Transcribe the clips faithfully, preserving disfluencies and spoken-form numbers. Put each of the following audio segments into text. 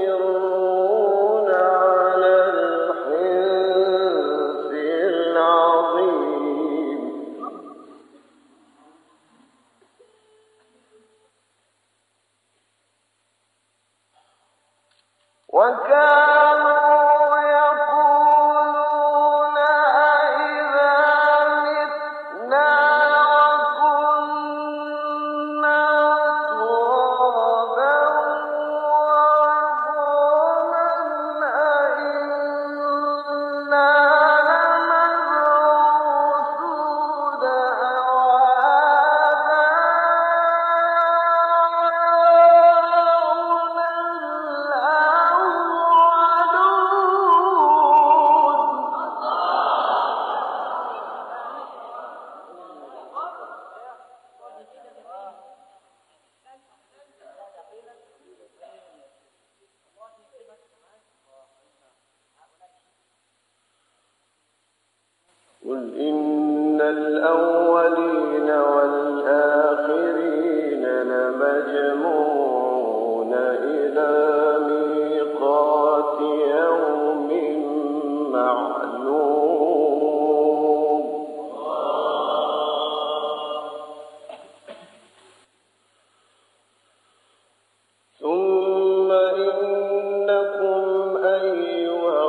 تُصِرُّونَ عَلَى الْحِنثِ الْعَظِيمِ وَكَانُوا يَقُولُونَ أَإِذَا مِتْنَا وَكُنَّا تُرَابًا وَعِظَامًا أَإِنَّا لَمَبْعُوثُونَ أَوْ آبَاؤُنَا قُلْ إِنَّ الْأَوَّلِينَ وَالْآخِرِينَ لَمَجْمُوعُونَ إِلَىٰ مِيقَاتِ يَوْمٍ مَّعْلُومٍ ثُمَّ إِنَّكُمْ أَيُّهَا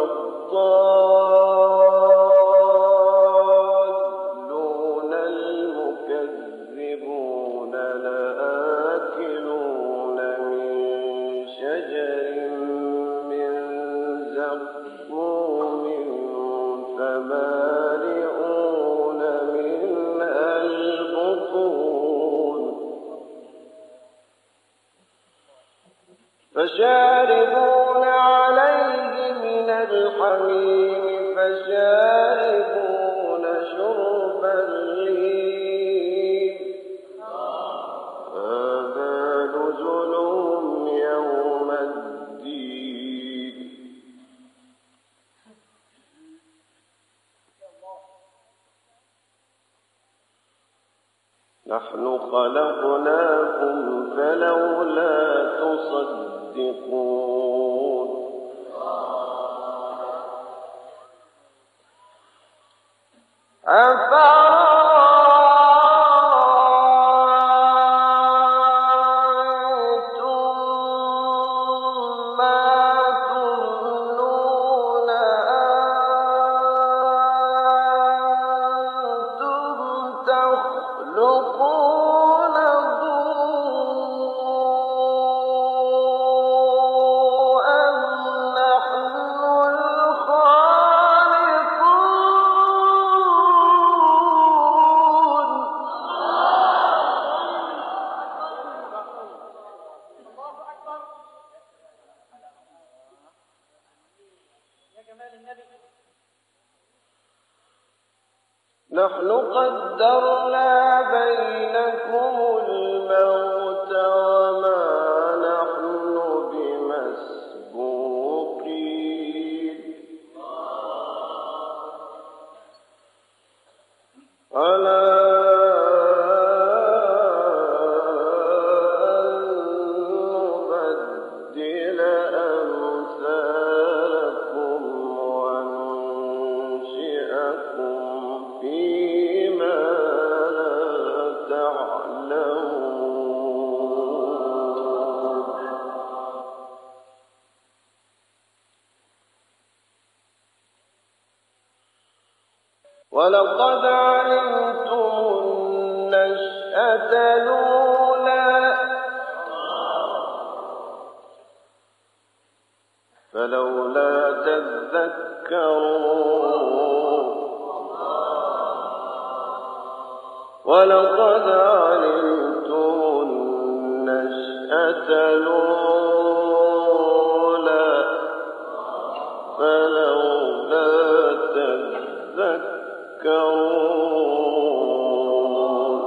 الضَّالُّونَ الْمُكَذِّبُونَ لَآكِلُونَ مِن شَجَرٍ مِّن زَقُّومٍ فَمَالِئُونَ مِنْهَا الْبُطُونَ فَشَارِبُونَ عَلَيْهِ مِنَ الْحَمِيمِ فَشَارِبُونَ شُرْبَ الْهِيمِ هَٰذَا نُزُلُهُمْ يَوْمَ الدِّينِ نَحْنُ خَلَقْنَاكُمْ فَلَوْلَا تُصَدِّقُونَ أَفَرَأَيْتُم مَّا تُمْنُونَ أَأَنتُمْ تَخْلُقُونَهُ أَمْ نَحْنُ الْخَالِقُونَ نَحْنُ قَدَّرْنَا بَيْنَكُمُ الْمَوْتَ وَمَا نَحْنُ بِمَسْبُوقِينَ عَلَىٰ أَن نُّبَدِّلَ أَمْثَالَكُمْ وَنُنشِئَكُمْ فِيمَا لَا تَعْلَمُونَ وَلَقَدْ عَلِمْتُمُ النَّشْأَةَ الْأُولَىٰ فَلَوْلَا تَذَكَّرُونَ وَلَقَدْ عَلِمْتُمُ النَّشْأَةَ الْأُولَىٰ فَلَوْلَا تَذَكَّرُونَ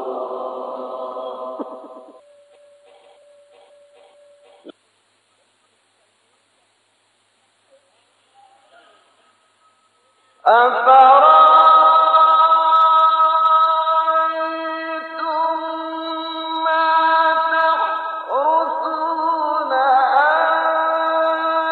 أَفَرَأَيْتُم مَّا تَحْرُثُونَ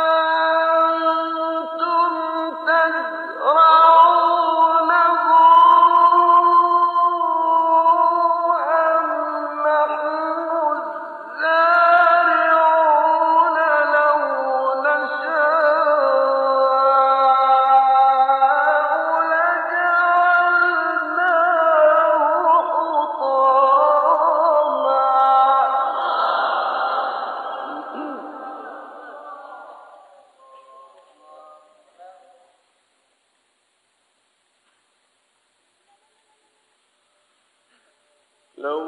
لو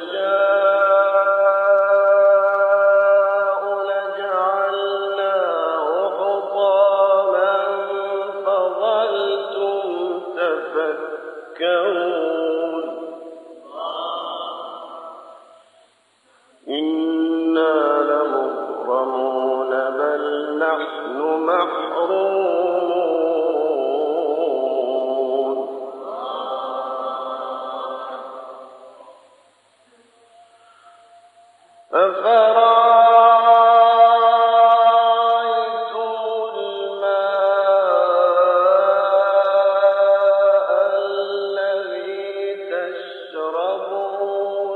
نشاء لجعلناه حطاما فظلتم تفكرون إنا لمغرمون بل نحن محرومون أفرأيتم الماء الذي تشربون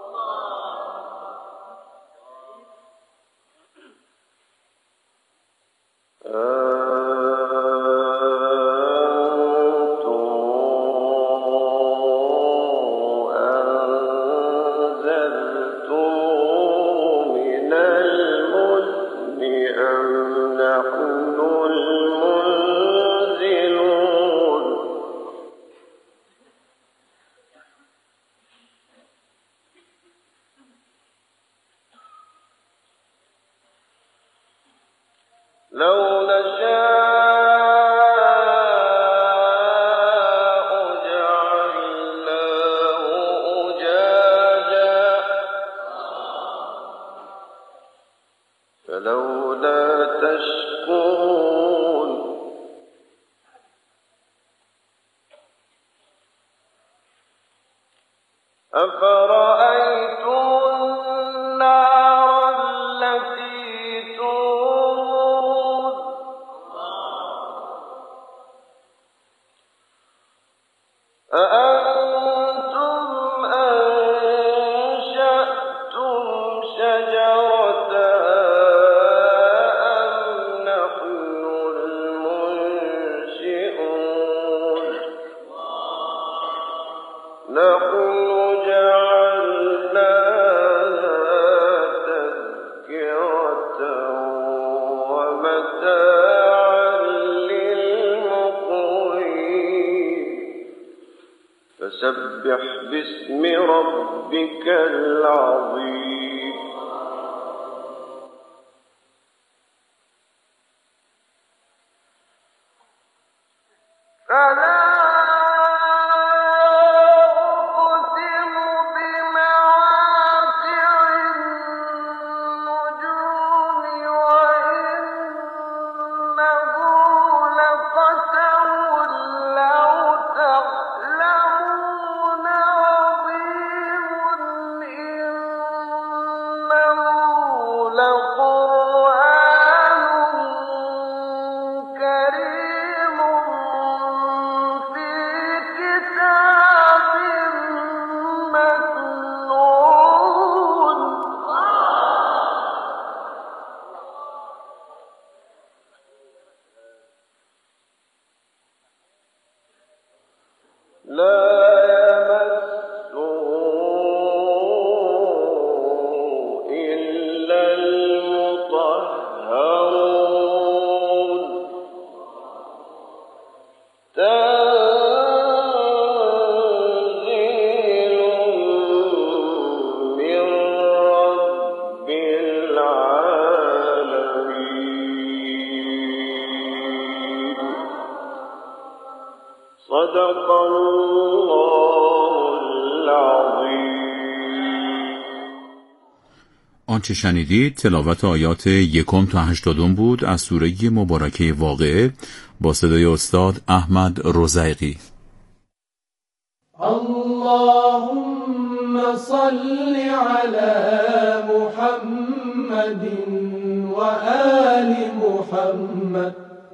لو نشاء جعلناه أجاجا فلولا تشكرون أفرأيتم النار التي تورون أأنتم أنشأتم شجرتها أم نحن المنشئون نحن جعلناها تذكرة ومتاعا للمقوين فسبح باسم ربك العظيم فلا أقسم بمواقع النجوم وإنه لقسم لو تعلمون عظيم إنه لقرآن كريم في كتاب مكنون لا يمسه إلا المطهرون تنزيل من رب العالمين صدق الله العظيم. آنچه شنیدید تلاوت آیات یکم تا هشتادم بود از سوره مبارکه واقعه با صدای استاد احمد رزیقی. اللهم صل على محمد و آل محمد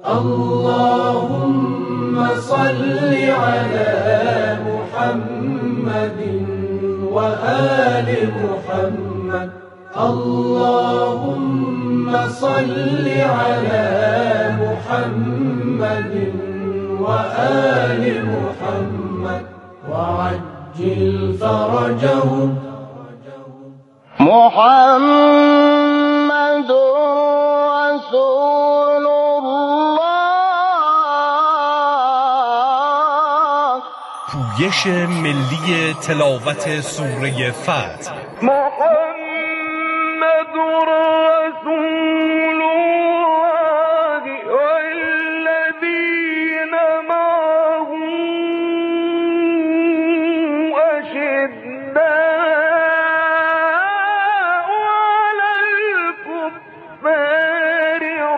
اللهم صل على محمد و آل محمد اللهم صل على محمد و آل محمد وعجل فرجهم محمد رسول الله پویش ملی تلاوت سوره فتح. محمد رسول الله والذين معه أشداء على الكفار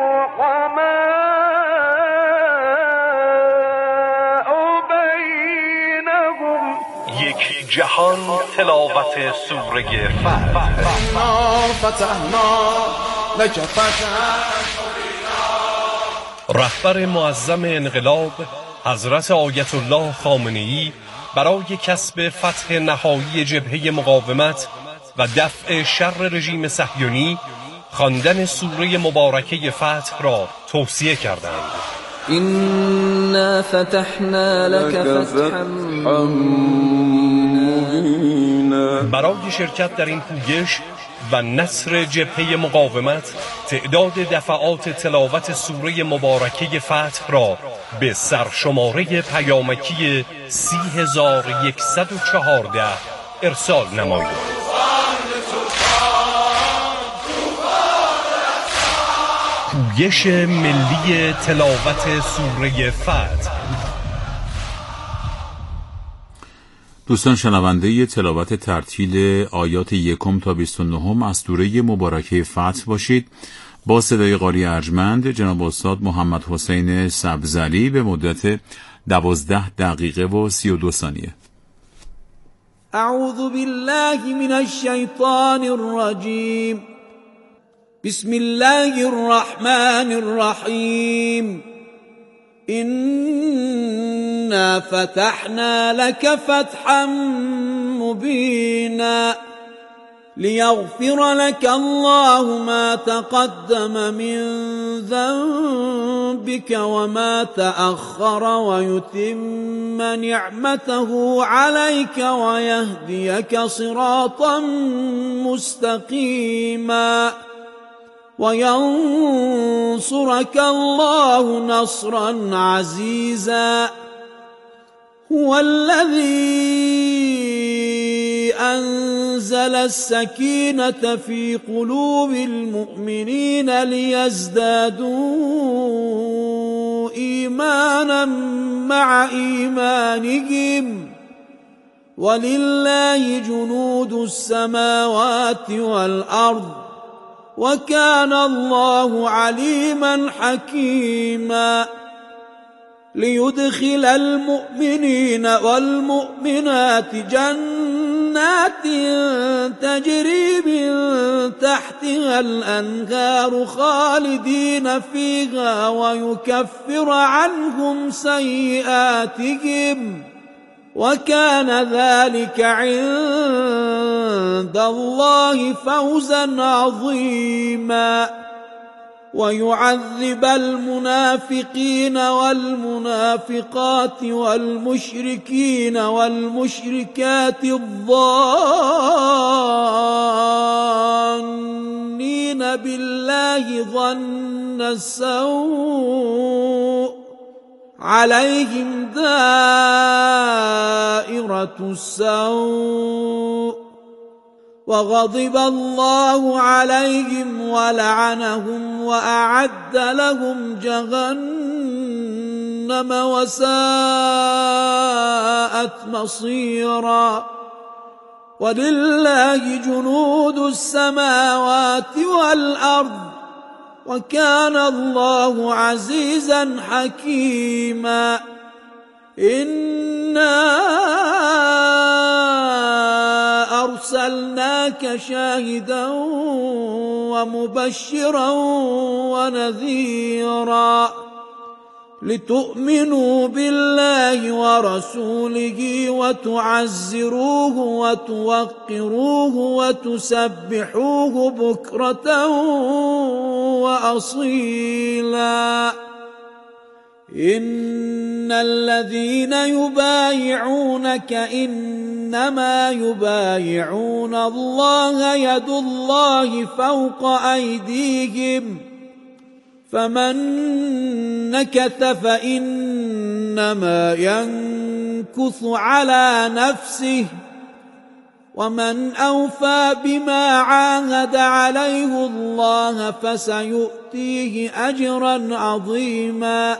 رحماء بينهم. یک جهان تلاوت سوره فتح. رهبر معظم انقلاب حضرت آیت الله خامنه‌ای برای کسب فتح نهایی جبهه مقاومت و دفع شر رژیم صهیونی خواندن سوره مبارکه فتح را توصیه کردند. إنا فتحنا لك فتحا مبینا. برای شرکت در این پویش و نصر جبهه مقاومت تعداد دفعات تلاوت سوره مبارکه فتح را به سرشماره پیامکی سی هزار و یکصد و چهارده ارسال نمایید. پویش ملی تلاوت سوره فتح. دوستان شنونده تلاوت ترتیل آیات یکم تا بیست و نهم از سوره مبارکه فتح باشید. با صدای قاری ارجمند جناب استاد محمد حسین سبزعلی به مدت دوازده دقیقه و سی و دو ثانیه. اعوذ بالله من الشیطان الرجیم. بسم الله الرحمن الرحیم. إنا فتحنا لك فتحا مبينا ليغفر لك الله ما تقدم من ذنبك وما تأخر ويتم نعمته عليك ويهديك صراطا مستقيما وينصرك الله نصرا عزيزا. هو الذي أنزل السكينة في قلوب المؤمنين ليزدادوا إيمانا مع إيمانهم ولله جنود السماوات والأرض وكان الله عليما حكيما. ليدخل المؤمنين والمؤمنات جنات تجري من تحتها الأنهار خالدين فيها ويكفر عنهم سيئاتهم وكان ذلك عند الله فوزا عظيما. ويعذب المنافقين والمنافقات والمشركين والمشركات الظانين بالله ظن السوء عليهم دائرة السوء وغضب الله عليهم ولعنهم وأعد لهم جهنم وساءت مصيرا. ولله جنود السماوات والأرض وكان الله عزيزا حكيما. إنا أرسلناك شاهدا ومبشرا ونذيرا لتؤمنوا بالله ورسوله وتعزروه وتوقروه وتسبحوه بكرة وأصيلا. إن الذين يبايعونك إنما يبايعون الله يد الله فوق أيديهم فمن نكث فإنما ينكث يمكث على نفسه، ومن أوفى بما عاهد عليه الله فسيؤتيه أجرا عظيما.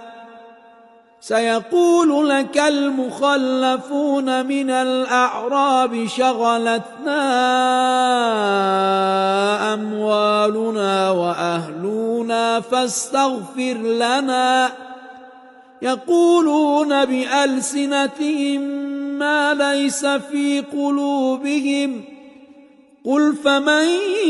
سيقول لك المخلفون من الأعراب شغلتنا أموالنا وأهلنا فاستغفر لنا، يقولون بألسنتهم ما ليس في قلوبهم، قل فمن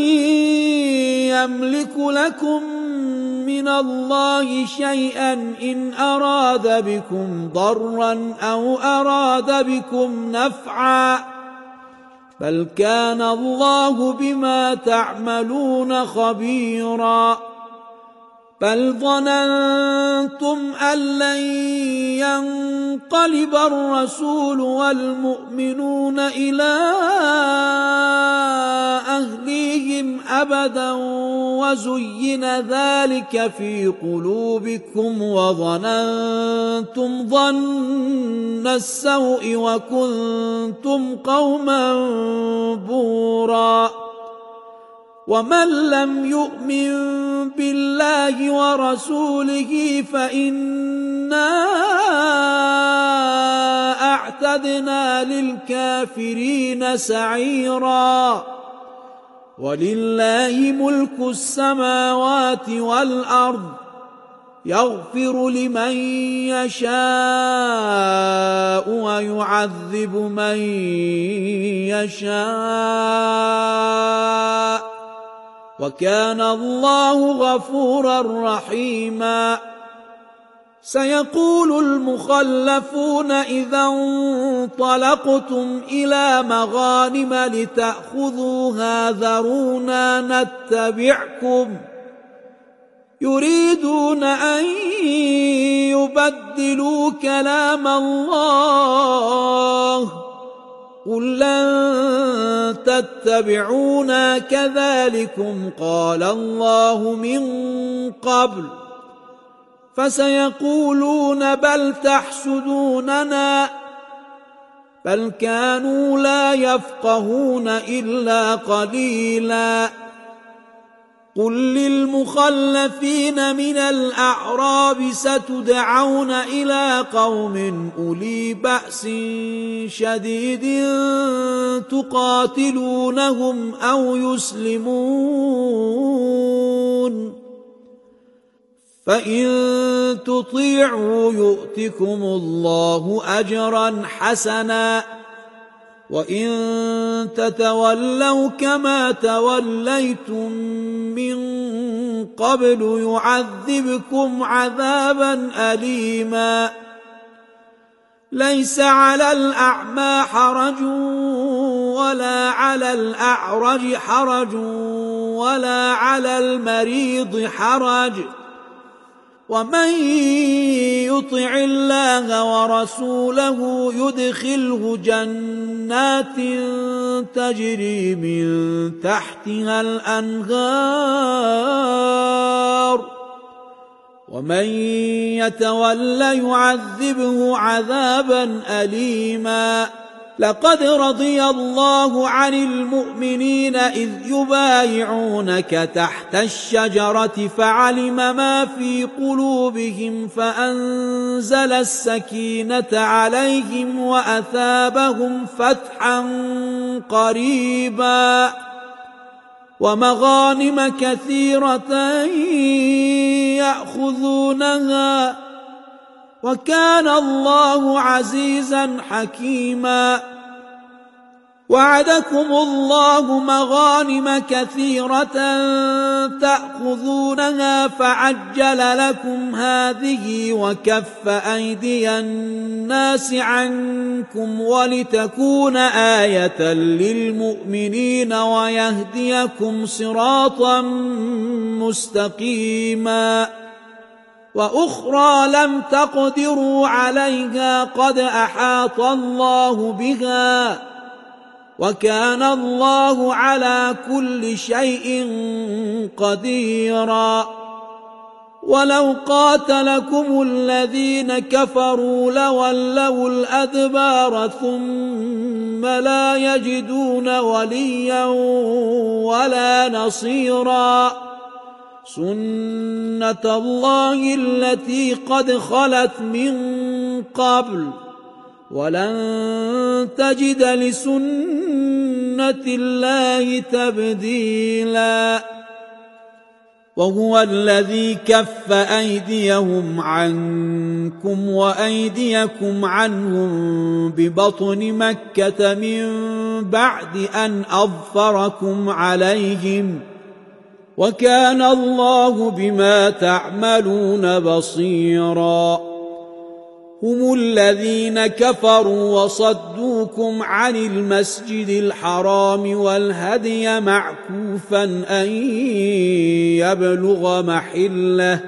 يملك لكم من الله شيئا إن أراد بكم ضرا أو أراد بكم نفعا، بل كان الله بما تعملون خبيرا. بل ظننتم أن لن ينقلب الرسول والمؤمنون إلى أهليهم أبدا وزين ذلك في قلوبكم وظننتم ظن السوء وكنتم قوما بورا. ومن لم يؤمن بالله ورسوله فإنا أعتدنا للكافرين سعيرا. ولله ملك السماوات والأرض، يغفر لمن يشاء ويعذب من يشاء، وكان الله غفورا رحيما. سيقول المخلفون إذا انطلقتم إلى مغانم لتأخذوها ذرونا نتبعكم، يريدون أن يبدلوا كلام الله، قل لن تتبعونا كذلكم قال الله من قبل. فسيقولون بل تحسدوننا، بل كانوا لا يفقهون إلا قليلا. قل للمخلفين من الأعراب ستدعون إلى قوم أولي بأس شديد تقاتلونهم أو يسلمون، فإن تطيعوا يؤتكم الله أجرا حسنا، وإن تتولوا كما توليتم من قبل يعذبكم عذابا أليما. ليس على الأعمى حرج ولا على الأعرج حرج ولا على المريض حرج، ومن يطع الله ورسوله يدخله جنات تجري من تحتها الأنهار، ومن يتول يعذبه عذابا أليما. لقد رضي الله عن المؤمنين إذ يبايعونك تحت الشجرة فعلم ما في قلوبهم فأنزل السكينة عليهم وأثابهم فتحا قريبا ومغانم كثيرة يأخذونها، وكان الله عزيزا حكيما. وعدكم الله مغانم كثيرة تأخذونها فعجل لكم هذه وكف أيدي الناس عنكم ولتكون آية للمؤمنين ويهديكم صراطا مستقيما. وأخرى لم تقدروا عليها قد أحاط الله بها، وكان الله على كل شيء قديرا. ولو قاتلكم الذين كفروا لولوا الأدبار ثم لا يجدون وليا ولا نصيرا سنة الله التي قد خلت من قبل ولن تجد لسنة الله تبديلا وهو الذي كف أيديهم عنكم وأيديكم عنهم ببطن مكة من بعد أن أظفركم عليهم وكان الله بما تعملون بصيرا هم الذين كفروا وصدوكم عن المسجد الحرام والهدي معكوفا أن يبلغ محله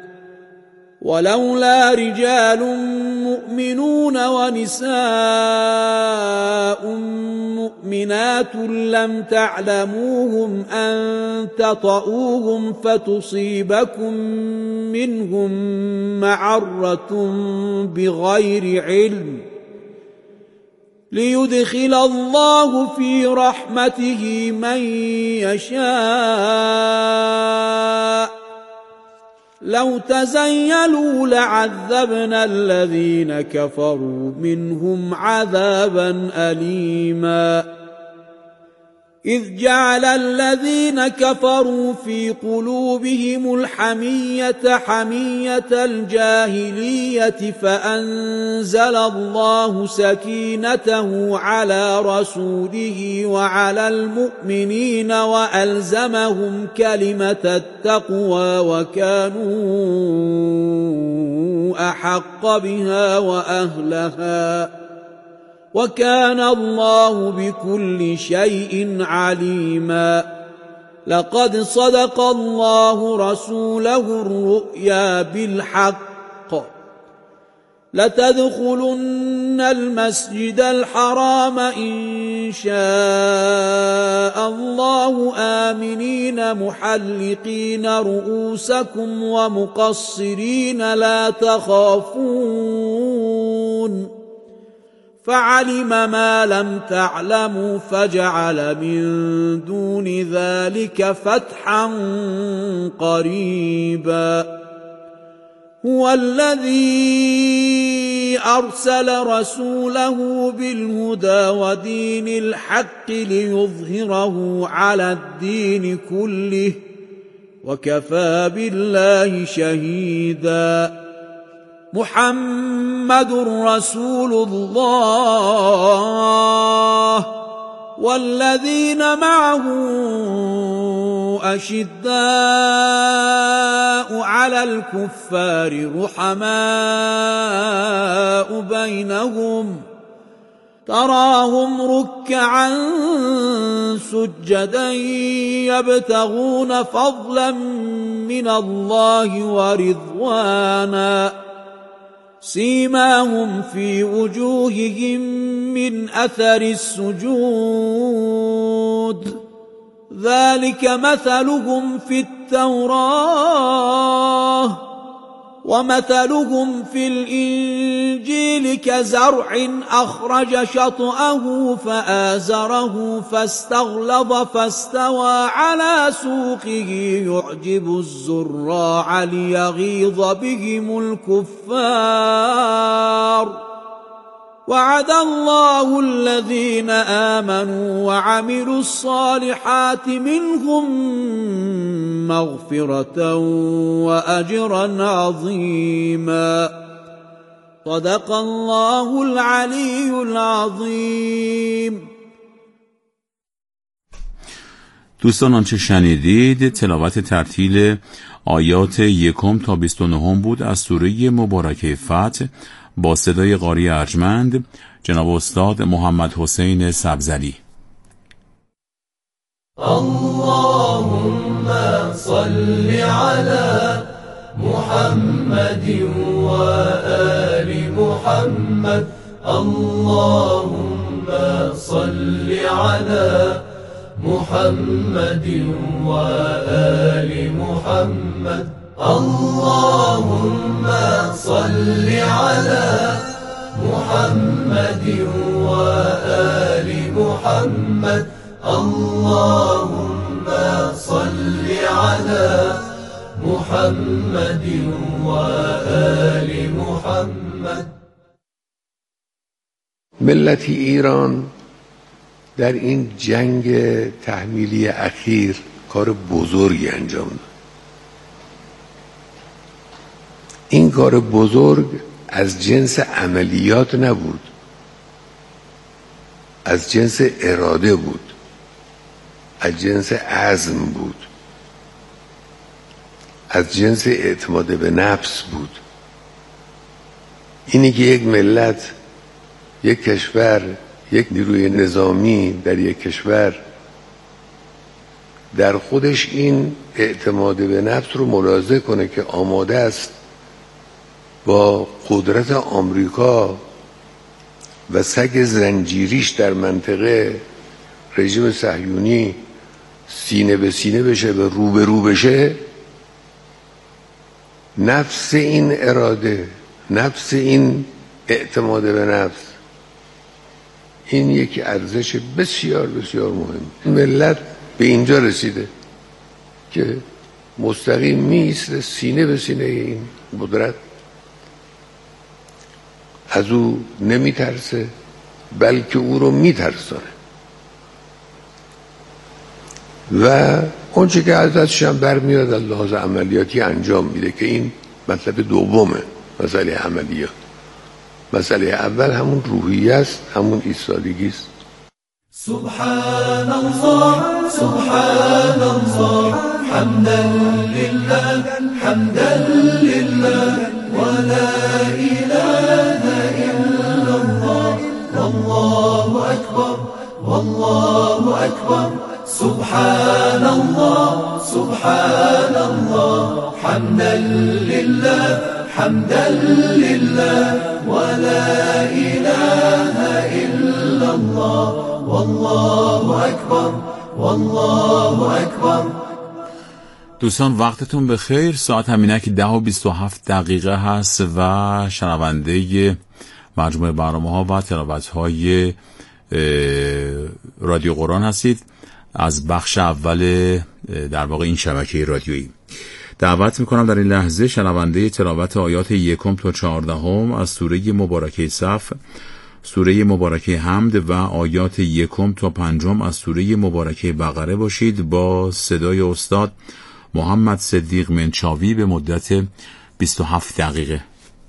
ولولا رجال مؤمنون ونساء مؤمنات لم تعلموهم أن تطؤوهم فتصيبكم منهم معرة بغير علم ليدخل الله في رحمته من يشاء لو تزيلوا لعذبنا الذين كفروا منهم عذابا أليما إذ جعل الذين كفروا في قلوبهم الحمية حمية الجاهلية فأنزل الله سكينته على رسوله وعلى المؤمنين وألزمهم كلمة التقوى وكانوا أحق بها وأهلها وكان الله بكل شيء عليما لقد صدق الله رسوله الرؤيا بالحق لتدخلن المسجد الحرام إن شاء الله آمنين محلقين رؤوسكم ومقصرين لا تخافون فعلم ما لم تعلموا فجعل من دون ذلك فتحا قريبا هو الذي أرسل رسوله بالهدى ودين الحق ليظهره على الدين كله وكفى بالله شهيدا محمد رسول الله والذين معه أشداء على الكفار رحماء بينهم تراهم ركعا سجدا يبتغون فضلا من الله ورضوانا سيماهم في وجوههم من أثر السجود ذلك مثلهم في التوراة ومثلهم في الإنجيل كزرع أخرج شطأه فآزره فاستغلظ فاستوى على سوقه يعجب الزراع ليغيظ بهم الكفار وعد الله الذين آمنوا وعملوا الصالحات منهم مغفرة وأجرا عظيما صدق الله العلي العظيم. دوستان آنچه شنیدید تلاوت ترتیل آیات یکم تا بیست و نهم بود از سوره مبارکه فتح با صدای قاری ارجمند جناب استاد محمد حسین سبزلی. اللهم صل على محمد و آل محمد اللهم صل على محمد و آل محمد اللهم صل على محمد وآل محمد اللهم صل على محمد وآل محمد. ملت ایران در این جنگ تحمیلی اخیر کار بزرگی انجام داد. این کار بزرگ از جنس عملیات نبود، از جنس اراده بود، از جنس عزم بود، از جنس اعتماد به نفس بود. اینی که یک ملت، یک کشور، یک نیروی نظامی در یک کشور در خودش این اعتماد به نفس رو ملاحظه کنه که آماده است با قدرت آمریکا و سگ زنجیریش در منطقه رژیم صهیونی سینه به سینه بشه و رو به رو بشه، نفس این اراده، نفس این اعتماد به نفس، این یک ارزش بسیار بسیار مهم. ملت به اینجا رسیده که مستقیم میایسته سینه به سینه این قدرت، از او نمیترسه بلکه او رو میترسانه و اونچه که ازش هم برمیاد از لحاظ عملیاتی انجام میده که این مطلب دومه، مسئله عملیات. مسئله اول همون روحیه است، همون ایستادگی است. سبحان الله سبحان الله حمدا لله حمدا لله ولا اله الا الله والله اكبر والله اكبر سبحان الله سبحان الله حمدا لله حمدا لله ولا اله الا الله والله اکبر والله اکبر. دوستان وقتتون بخیر. ساعت همینک ده و بیست و هفت دقیقه هست و شنونده مجموعه برنامه ها و تلاوت های رادیو قرآن هستید از بخش اول در واقع این شبکه رادیویی. دعوت میکنم در این لحظه شنونده تلاوت آیات یکم تا چهاردهم از سوره مبارکه صف، سوره مبارکه حمد و آیات یکم تا پنجم از سوره مبارکه بقره باشید با صدای استاد محمد صدیق منچاوی به مدت بیست و هفت دقیقه.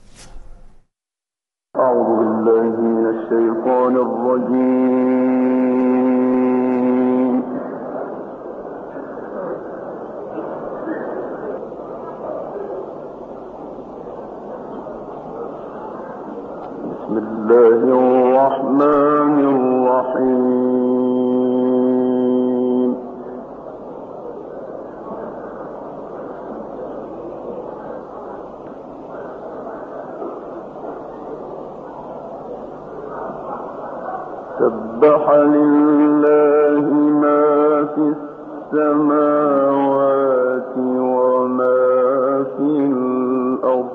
اعوذ بالله من الشیطان الرجیم. بسم الله الرحمن الرحیم. سبح لله ما في السماوات وما في الأرض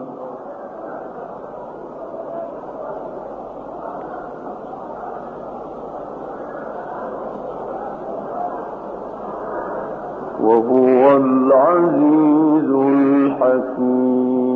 وهو العزيز الحكيم.